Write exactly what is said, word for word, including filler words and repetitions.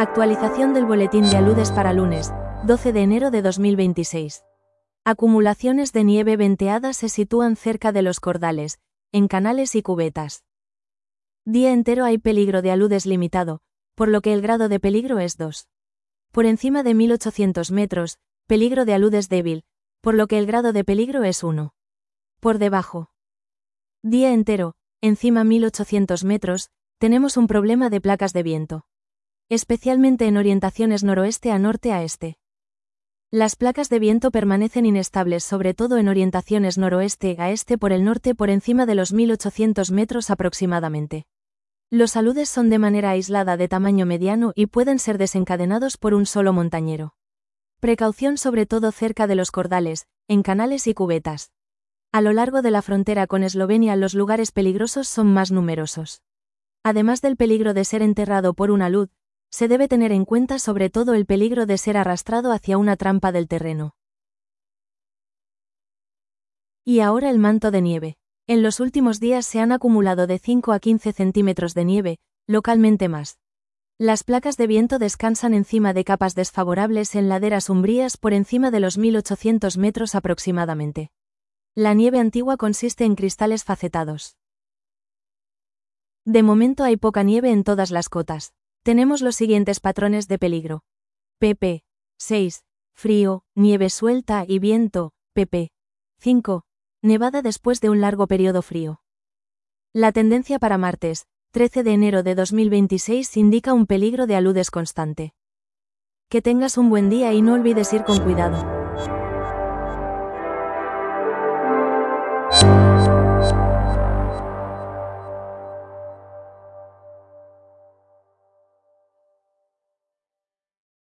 Actualización del boletín de aludes para lunes, doce de enero de dos mil veintiséis. Acumulaciones de nieve venteada se sitúan cerca de los cordales, en canales y cubetas. Día entero hay peligro de aludes limitado, por lo que el grado de peligro es dos. Por encima de mil ochocientos metros, peligro de aludes débil, por lo que el grado de peligro es uno. Por debajo. Día entero, encima mil ochocientos metros, tenemos un problema de placas de viento. Especialmente en orientaciones noroeste a norte a este. Las placas de viento permanecen inestables sobre todo en orientaciones noroeste a este por el norte por encima de los mil ochocientos metros aproximadamente. Los aludes son de manera aislada de tamaño mediano y pueden ser desencadenados por un solo montañero. Precaución sobre todo cerca de los cordales, en canales y cubetas. A lo largo de la frontera con Eslovenia los lugares peligrosos son más numerosos. Además del peligro de ser enterrado por un alud, se debe tener en cuenta sobre todo el peligro de ser arrastrado hacia una trampa del terreno. Y ahora el manto de nieve. En los últimos días se han acumulado de cinco a quince centímetros de nieve, localmente más. Las placas de viento descansan encima de capas desfavorables en laderas umbrías por encima de los mil ochocientos metros aproximadamente. La nieve antigua consiste en cristales facetados. De momento hay poca nieve en todas las cotas. Tenemos los siguientes patrones de peligro. pp seis. Frío, nieve suelta y viento. pp cinco. Nevada después de un largo periodo frío. La tendencia para martes, trece de enero de dos mil veintiséis indica un peligro de aludes constante. Que tengas un buen día y no olvides ir con cuidado.